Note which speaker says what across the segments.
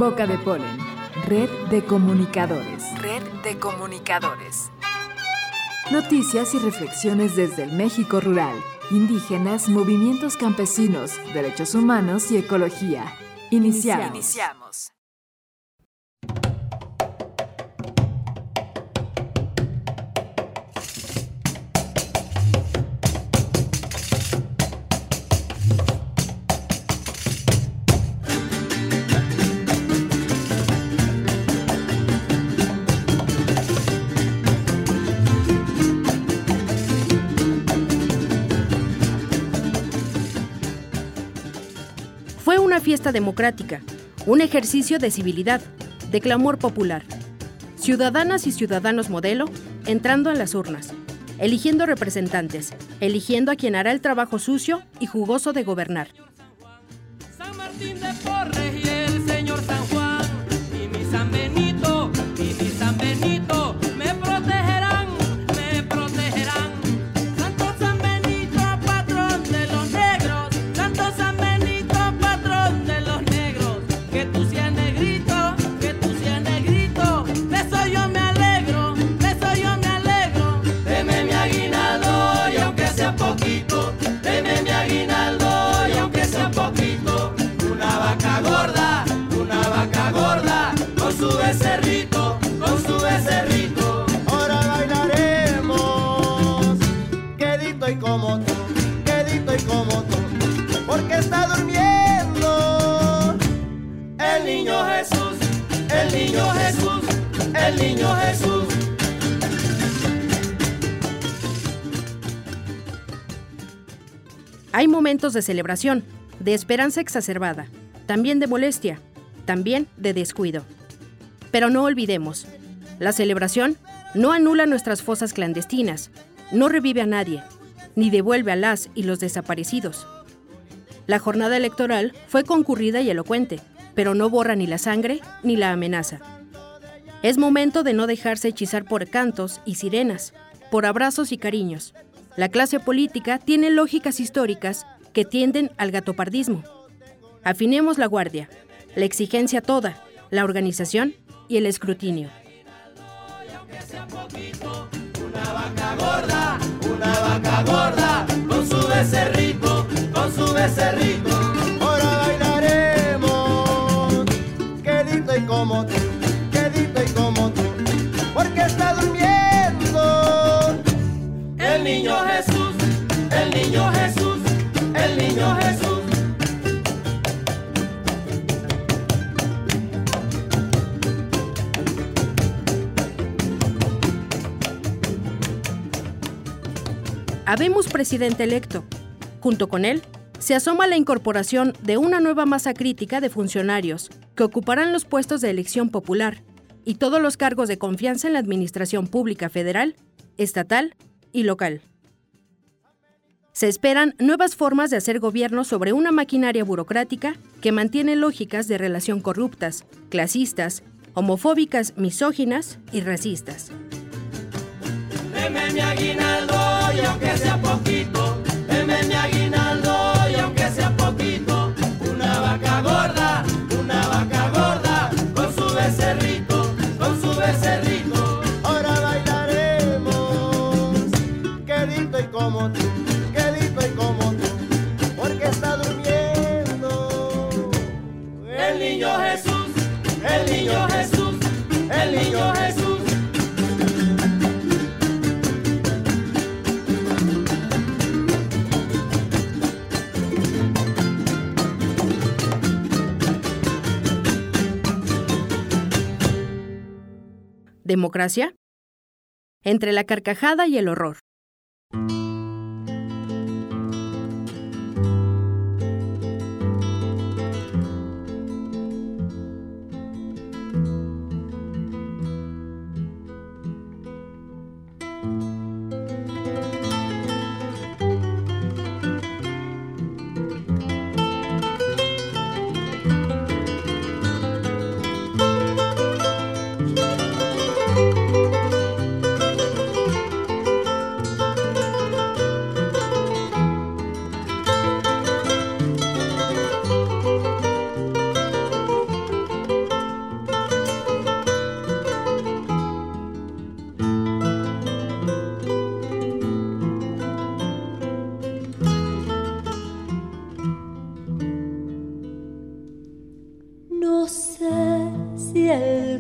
Speaker 1: Boca de Polen. Red de comunicadores.
Speaker 2: Red de comunicadores.
Speaker 1: Noticias y reflexiones desde el México rural, indígenas, movimientos campesinos, derechos humanos y ecología. Iniciamos.
Speaker 3: Fue una fiesta democrática, un ejercicio de civilidad, de clamor popular. Ciudadanas y ciudadanos modelo entrando a las urnas, eligiendo representantes, eligiendo a quien hará el trabajo sucio y jugoso de gobernar.
Speaker 4: San Martín de Porres y el señor San Juan, y mi San Benito, y mi San Benito, me protegerán, me protegerán. Santo San Benito, patrón de los negros, Santo San Benito, patrón de los negros, que tú seas negrito, que tú seas negrito, de eso yo me alegro, de eso yo me alegro. Deme mi aguinaldo y aunque sea poquito, deme mi aguinaldo y aunque sea poquito. Una vaca gorda, con su becerrito, con su becerrito.
Speaker 5: Ahora bailaremos, quedito y como tú, porque está durmiendo
Speaker 4: El niño Jesús, el niño Jesús, el niño Jesús.
Speaker 3: Hay momentos de celebración, de esperanza exacerbada, también de molestia, también de descuido. Pero no olvidemos, la celebración no anula nuestras fosas clandestinas, no revive a nadie, ni devuelve a las y los desaparecidos. La jornada electoral fue concurrida y elocuente, pero no borra ni la sangre ni la amenaza. Es momento de no dejarse hechizar por cantos y sirenas, por abrazos y cariños. La clase política tiene lógicas históricas que tienden al gatopardismo. Afinemos la guardia, la exigencia toda, la organización y el escrutinio.
Speaker 4: Una vaca gorda, con su becerrito, con su becerrito.
Speaker 5: Ahora bailaremos, quedito y como tú, porque está durmiendo
Speaker 4: El niño Jesús, el niño Jesús, el niño Jesús.
Speaker 3: Habemos presidente electo. Junto con él, se asoma la incorporación de una nueva masa crítica de funcionarios que ocuparán los puestos de elección popular y todos los cargos de confianza en la administración pública federal, estatal y local. Se esperan nuevas formas de hacer gobierno sobre una maquinaria burocrática que mantiene lógicas de relación corruptas, clasistas, homofóbicas, misóginas y racistas.
Speaker 4: Deme mi aguinaldo y aunque sea poquito, deme mi aguinaldo y aunque sea poquito. Una vaca gorda, con su becerrito, con su becerrito.
Speaker 5: Ahora bailaremos, quedito y como tú, porque está durmiendo
Speaker 4: El niño Jesús, el niño Jesús, el niño Jesús.
Speaker 3: ¿Democracia? Entre la carcajada y el horror.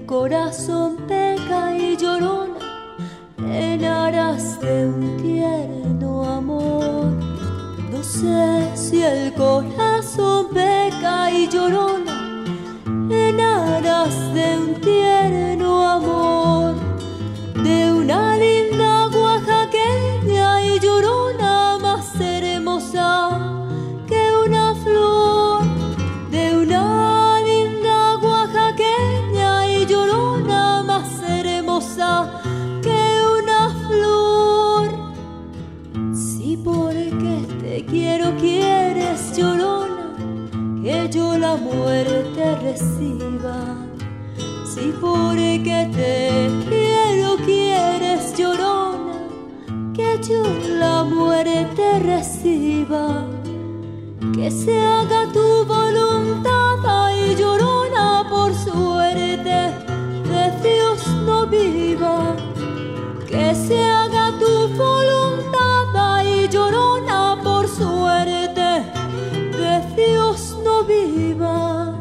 Speaker 6: el corazón peca y llorona en aras de un tierno amor. No sé si el corazón peca y llorona en aras de un tierno amor, de una linda oaxaqueña y llorona más hermosa que una flor, de una linda oaxaqueña y llorona más hermosa que una flor. Si porque te quiero quieres, llorona, que yo la muerte reciba. Si porque te quiero quieres, llorona, que yo la muerte reciba. Que se haga tu voluntad, ay llorona, por suerte de Dios no viva. Que se haga tu voluntad, ay llorona, por suerte de Dios no viva.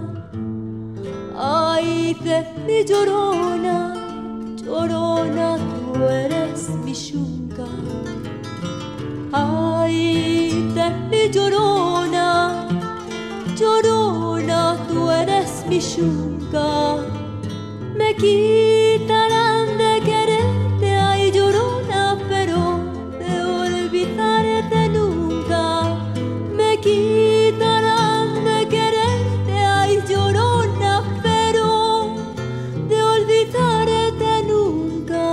Speaker 6: Ay de mi llorona, llorona, tú eres mi yunca. Ay de mi llorona, llorona, tú eres mi yunca. Me quitarán de quererte, ay llorona, pero de olvidarte nunca. Me quitarán de quererte, ay llorona, pero de olvidarte nunca.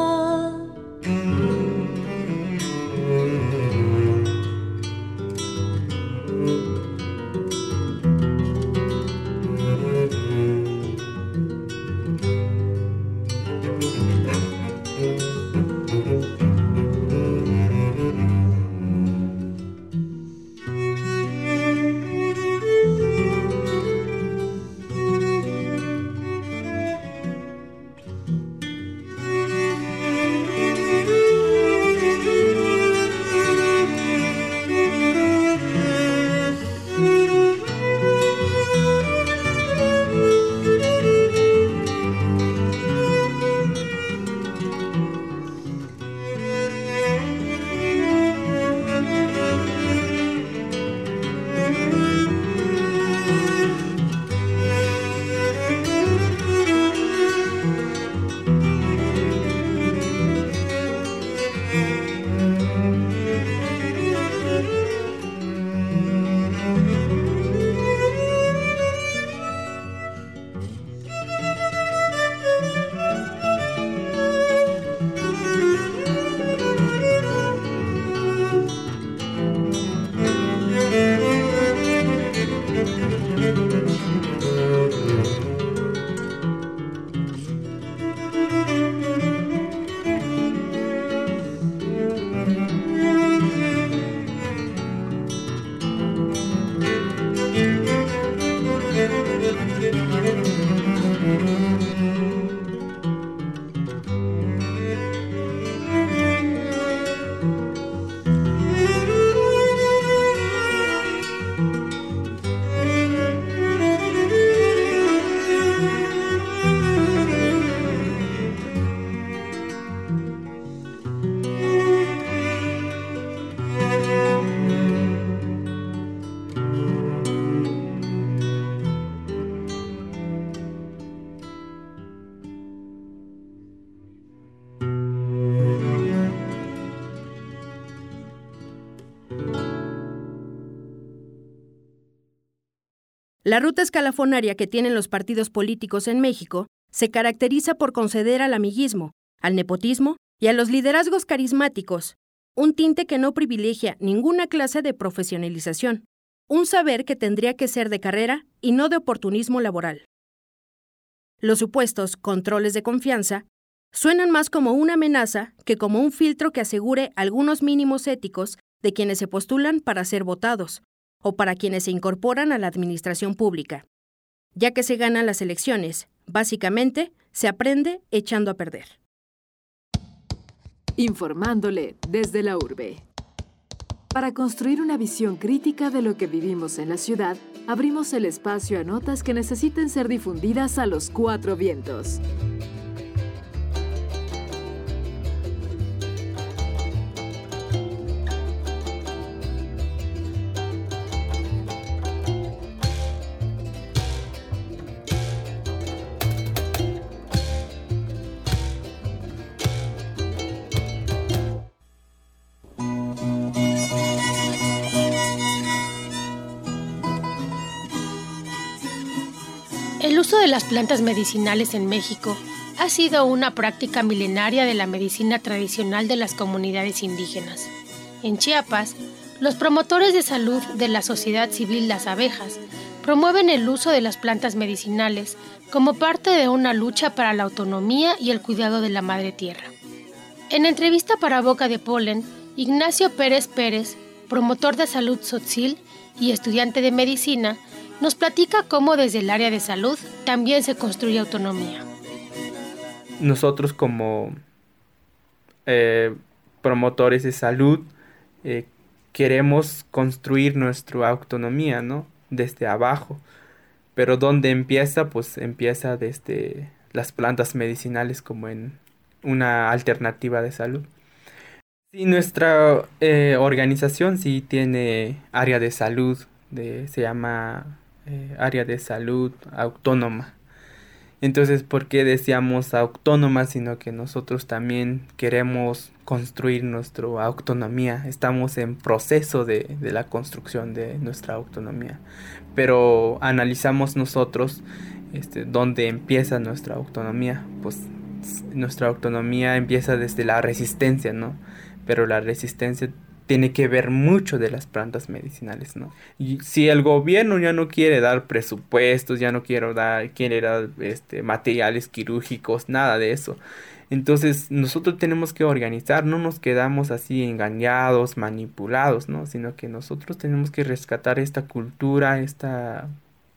Speaker 3: La ruta escalafonaria que tienen los partidos políticos en México se caracteriza por conceder al amiguismo, al nepotismo y a los liderazgos carismáticos un tinte que no privilegia ninguna clase de profesionalización, un saber que tendría que ser de carrera y no de oportunismo laboral. Los supuestos controles de confianza suenan más como una amenaza que como un filtro que asegure algunos mínimos éticos de quienes se postulan para ser votados o para quienes se incorporan a la administración pública. Ya que se ganan las elecciones, básicamente se aprende echando a perder.
Speaker 1: Informándole desde la urbe. Para construir una visión crítica de lo que vivimos en la ciudad, abrimos el espacio a notas que necesiten ser difundidas a los 4 vientos.
Speaker 7: El uso de las plantas medicinales en México ha sido una práctica milenaria de la medicina tradicional de las comunidades indígenas. En Chiapas, los promotores de salud de la sociedad civil Las Abejas promueven el uso de las plantas medicinales como parte de una lucha para la autonomía y el cuidado de la madre tierra. En entrevista para Boca de Polen, Ignacio Pérez Pérez, promotor de salud tzotzil y estudiante de medicina, nos platica cómo desde el área de salud también se construye autonomía.
Speaker 8: Nosotros como promotores de salud queremos construir nuestra autonomía, ¿no? Desde abajo. Pero ¿dónde empieza? Pues empieza desde las plantas medicinales como en una alternativa de salud. Sí, nuestra organización sí tiene área de salud, se llama área de salud autónoma. Entonces, ¿por qué decíamos autónoma? Sino que nosotros también queremos construir nuestra autonomía. Estamos en proceso de la construcción de nuestra autonomía. Pero analizamos nosotros dónde empieza nuestra autonomía. Pues nuestra autonomía empieza desde la resistencia, ¿no? Pero la resistencia tiene que ver mucho de las plantas medicinales, ¿no? Y si el gobierno ya no quiere dar presupuestos, ya no quiere dar materiales quirúrgicos, nada de eso. Entonces nosotros tenemos que organizar, no nos quedamos así engañados, manipulados, ¿no? Sino que nosotros tenemos que rescatar esta cultura, esta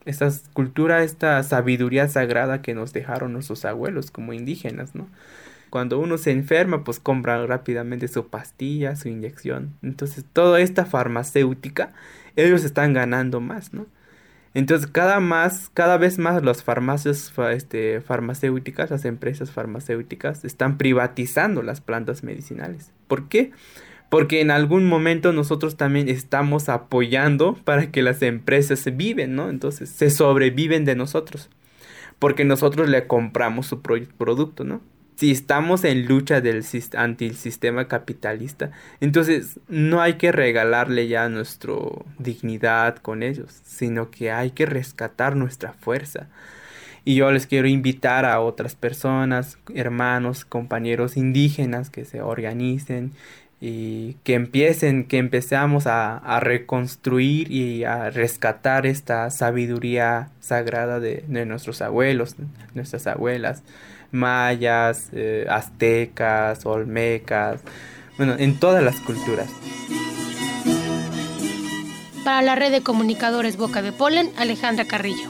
Speaker 8: sabiduría sagrada que nos dejaron nuestros abuelos como indígenas, ¿no? Cuando uno se enferma, pues compra rápidamente su pastilla, su inyección. Entonces, toda esta farmacéutica, ellos están ganando más, ¿no? Entonces, cada vez más las farmacias farmacéuticas, las empresas farmacéuticas, están privatizando las plantas medicinales. ¿Por qué? Porque en algún momento nosotros también estamos apoyando para que las empresas viven, ¿no? Entonces, se sobreviven de nosotros. Porque nosotros le compramos su producto, ¿no? Si estamos en lucha anti el sistema capitalista, entonces no hay que regalarle ya nuestra dignidad con ellos, sino que hay que rescatar nuestra fuerza. Y yo les quiero invitar a otras personas, hermanos, compañeros indígenas que se organicen y que empecemos a reconstruir y a rescatar esta sabiduría sagrada de nuestros abuelos, nuestras abuelas, mayas, aztecas, olmecas, bueno, en todas las culturas.
Speaker 7: Para la red de comunicadores Boca de Polen, Alejandra Carrillo.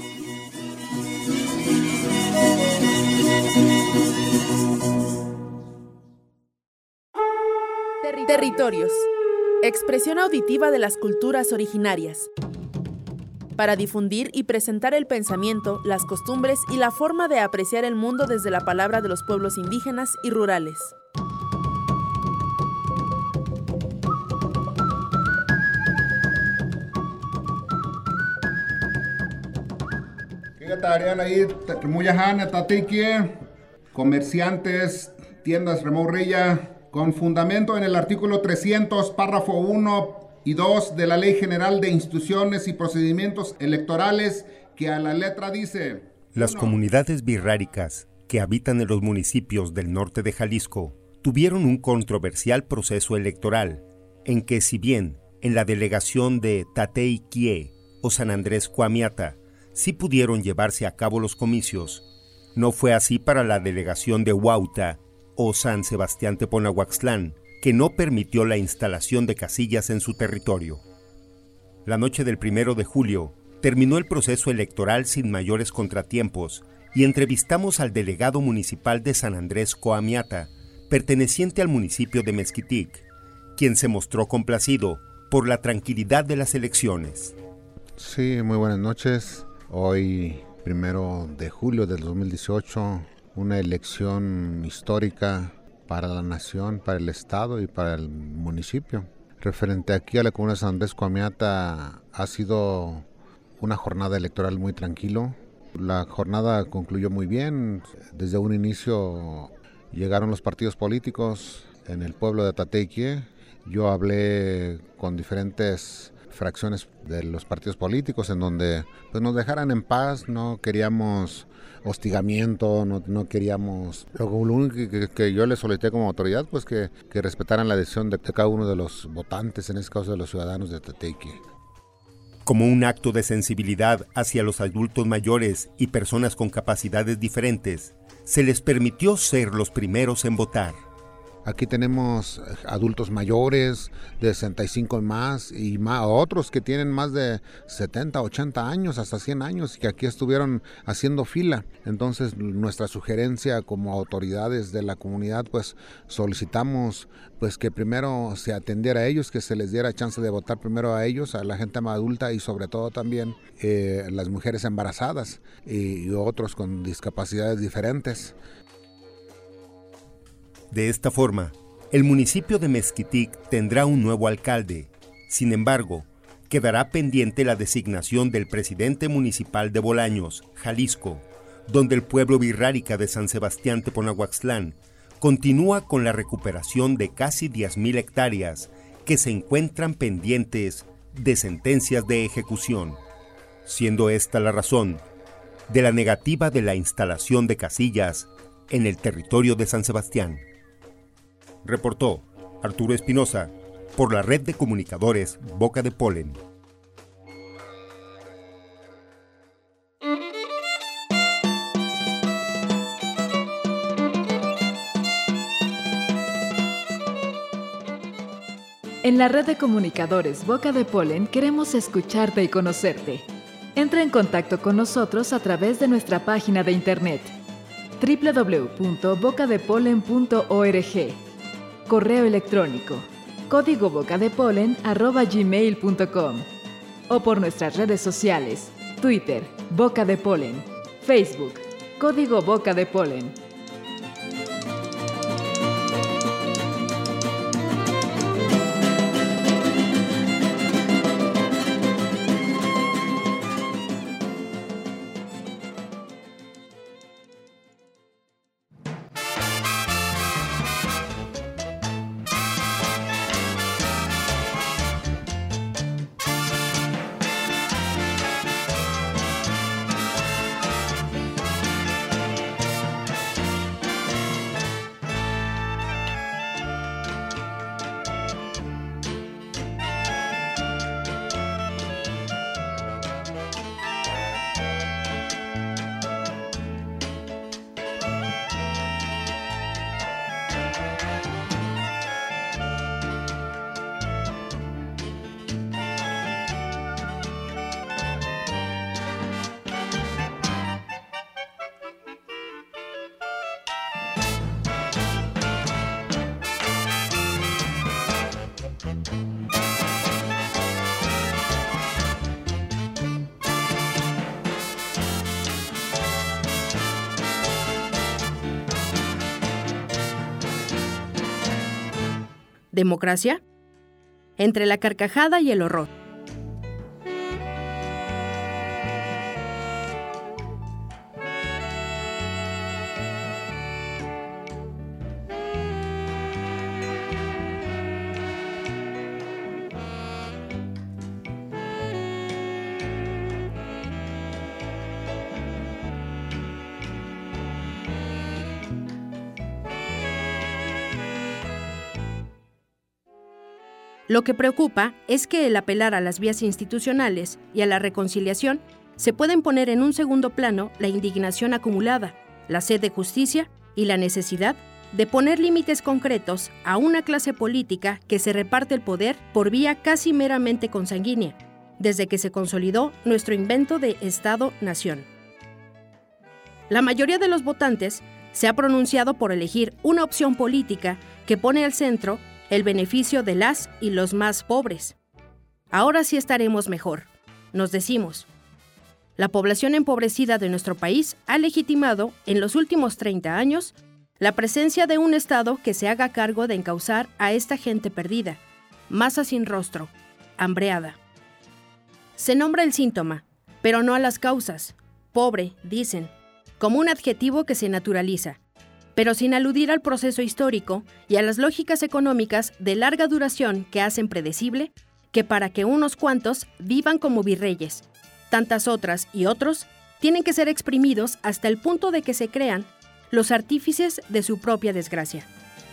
Speaker 9: Territorios. Expresión auditiva de las culturas originarias. Para difundir y presentar el pensamiento, las costumbres y la forma de apreciar el mundo desde la palabra de los pueblos indígenas y rurales.
Speaker 10: Comerciantes, tiendas remorrilla, con fundamento en el artículo 300, párrafo 1 y 2 de la Ley General de Instituciones y Procedimientos Electorales, que a la letra dice:
Speaker 11: Las comunidades birráricas que habitan en los municipios del norte de Jalisco tuvieron un controversial proceso electoral, en que si bien en la delegación de Tateiquie o San Andrés Coamiata sí pudieron llevarse a cabo los comicios, no fue así para la delegación de Huautla o San Sebastián Teponahuaxtlán, que no permitió la instalación de casillas en su territorio. La noche del 1 de julio terminó el proceso electoral sin mayores contratiempos y entrevistamos al delegado municipal de San Andrés Coamiata, perteneciente al municipio de Mezquitic, quien se mostró complacido por la tranquilidad de las elecciones.
Speaker 12: Sí, muy buenas noches. Hoy, 1 de julio del 2018, una elección histórica para la nación, para el estado y para el municipio. Referente aquí a la comunidad de San Andrés Coamiata, ha sido una jornada electoral muy tranquilo. La jornada concluyó muy bien. Desde un inicio llegaron los partidos políticos en el pueblo de Tateiquie. Yo hablé con diferentes fracciones de los partidos políticos en donde pues, nos dejaran en paz. No queríamos hostigamiento, no queríamos... Lo único que yo les solicité como autoridad, pues que respetaran la decisión de cada uno de los votantes, en este caso de los ciudadanos de Tateiquie.
Speaker 11: Como un acto de sensibilidad hacia los adultos mayores y personas con capacidades diferentes, se les permitió ser los primeros en votar.
Speaker 12: Aquí tenemos adultos mayores de 65 y más, otros que tienen más de 70, 80 años, hasta 100 años, que aquí estuvieron haciendo fila. Entonces, nuestra sugerencia como autoridades de la comunidad, pues solicitamos pues que primero se atendiera a ellos, que se les diera chance de votar primero a ellos, a la gente más adulta y sobre todo también las mujeres embarazadas y otros con discapacidades diferentes.
Speaker 11: De esta forma, el municipio de Mezquitic tendrá un nuevo alcalde. Sin embargo, quedará pendiente la designación del presidente municipal de Bolaños, Jalisco, donde el pueblo birrárica de San Sebastián Teponahuaxtlán continúa con la recuperación de casi 10,000 hectáreas que se encuentran pendientes de sentencias de ejecución, siendo esta la razón de la negativa de la instalación de casillas en el territorio de San Sebastián. Reportó Arturo Espinosa por la red de comunicadores Boca de Polen.
Speaker 1: En la red de comunicadores Boca de Polen queremos escucharte y conocerte. Entra en contacto con nosotros a través de nuestra página de internet www.bocadepolen.org. Correo electrónico código bocadepolen@gmail.com o por nuestras redes sociales Twitter Boca de Polen, Facebook Código Boca de Polen.
Speaker 3: ¿Democracia? Entre la carcajada y el horror. Lo que preocupa es que el apelar a las vías institucionales y a la reconciliación se pueden poner en un segundo plano la indignación acumulada, la sed de justicia y la necesidad de poner límites concretos a una clase política que se reparte el poder por vía casi meramente consanguínea, desde que se consolidó nuestro invento de Estado-Nación. La mayoría de los votantes se ha pronunciado por elegir una opción política que pone al centro el beneficio de las y los más pobres, Ahora sí estaremos mejor, nos decimos. La población empobrecida de nuestro país ha legitimado, en los últimos 30 años, la presencia de un Estado que se haga cargo de encauzar a esta gente perdida, masa sin rostro, hambreada. Se nombra el síntoma, pero no a las causas. Pobre, dicen, como un adjetivo que se naturaliza, pero sin aludir al proceso histórico y a las lógicas económicas de larga duración que hacen predecible que para que unos cuantos vivan como virreyes, tantas otras y otros tienen que ser exprimidos hasta el punto de que se crean los artífices de su propia desgracia.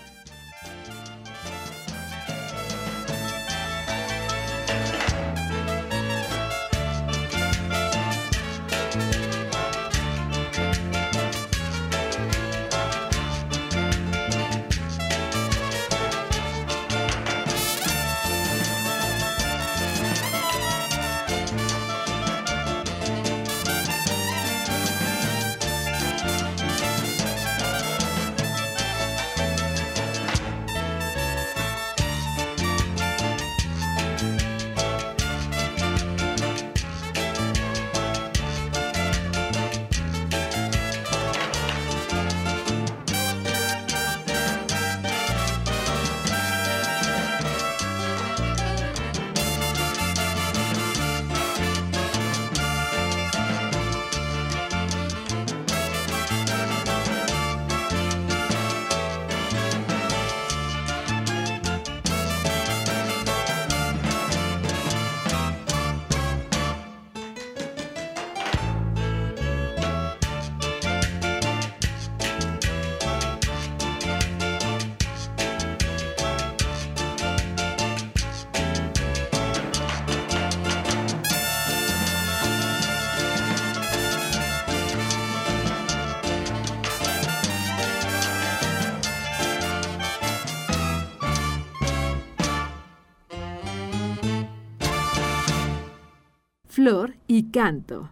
Speaker 1: Flor y canto.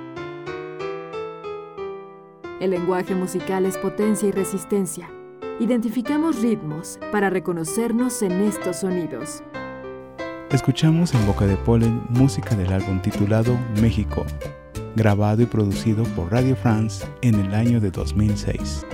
Speaker 1: El lenguaje musical es potencia y resistencia. Identificamos ritmos para reconocernos en estos sonidos.
Speaker 13: Escuchamos en Boca de Polen música del álbum titulado México, grabado y producido por Radio France en el año de 2006.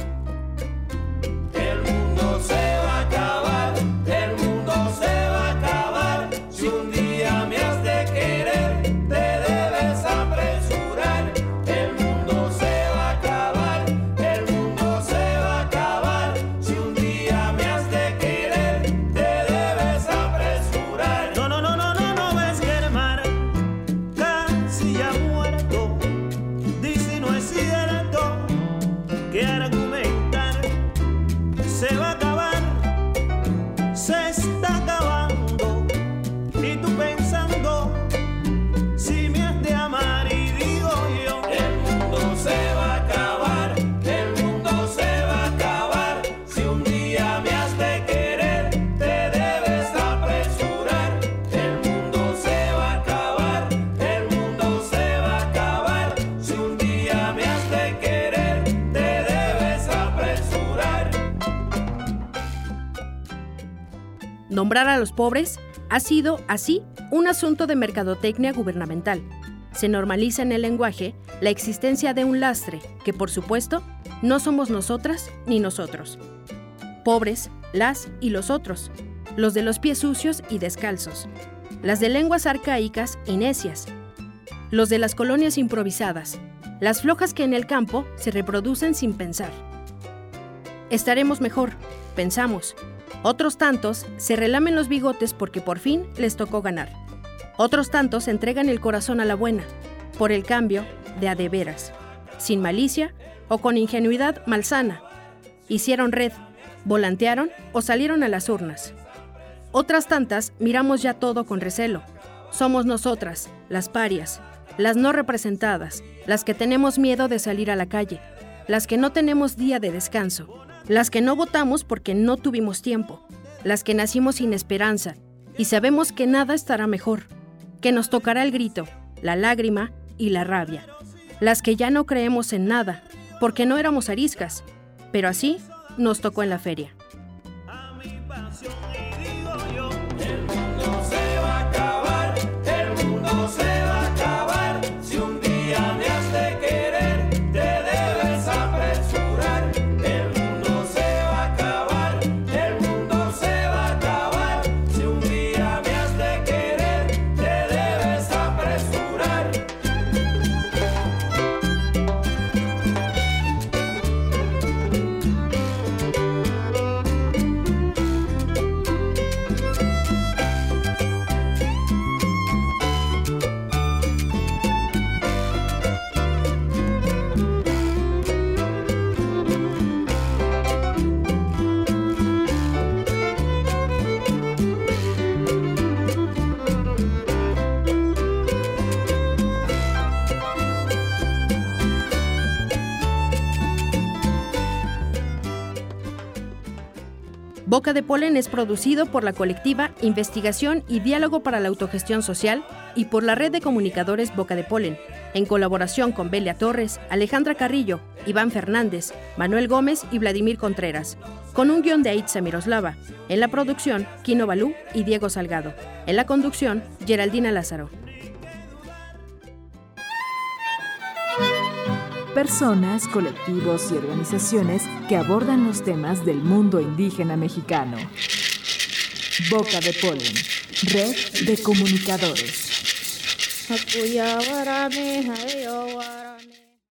Speaker 3: Nombrar a los pobres ha sido, así, un asunto de mercadotecnia gubernamental. Se normaliza en el lenguaje la existencia de un lastre que, por supuesto, no somos nosotras ni nosotros. Pobres, las y los otros, los de los pies sucios y descalzos, las de lenguas arcaicas y necias, los de las colonias improvisadas, las flojas que en el campo se reproducen sin pensar. Estaremos mejor, pensamos. Otros tantos se relamen los bigotes porque por fin les tocó ganar. Otros tantos entregan el corazón a la buena, por el cambio de a de veras, sin malicia o con ingenuidad malsana. Hicieron red, volantearon o salieron a las urnas. Otras tantas miramos ya todo con recelo. Somos nosotras, las parias, las no representadas, las que tenemos miedo de salir a la calle, las que no tenemos día de descanso, las que no votamos porque no tuvimos tiempo, las que nacimos sin esperanza y sabemos que nada estará mejor, que nos tocará el grito, la lágrima y la rabia, las que ya no creemos en nada porque no éramos ariscas, pero así nos tocó en la feria.
Speaker 4: El mundo se va a acabar,
Speaker 3: Boca de Polen es producido por la colectiva Investigación y Diálogo para la Autogestión Social y por la red de comunicadores Boca de Polen, en colaboración con Belia Torres, Alejandra Carrillo, Iván Fernández, Manuel Gómez y Vladimir Contreras, con un guión de Aitza Miroslava. En la producción, Kino Balú y Diego Salgado. En la conducción, Geraldina Lázaro.
Speaker 1: Personas, colectivos y organizaciones que abordan los temas del mundo indígena mexicano. Boca de Polen, red de comunicadores.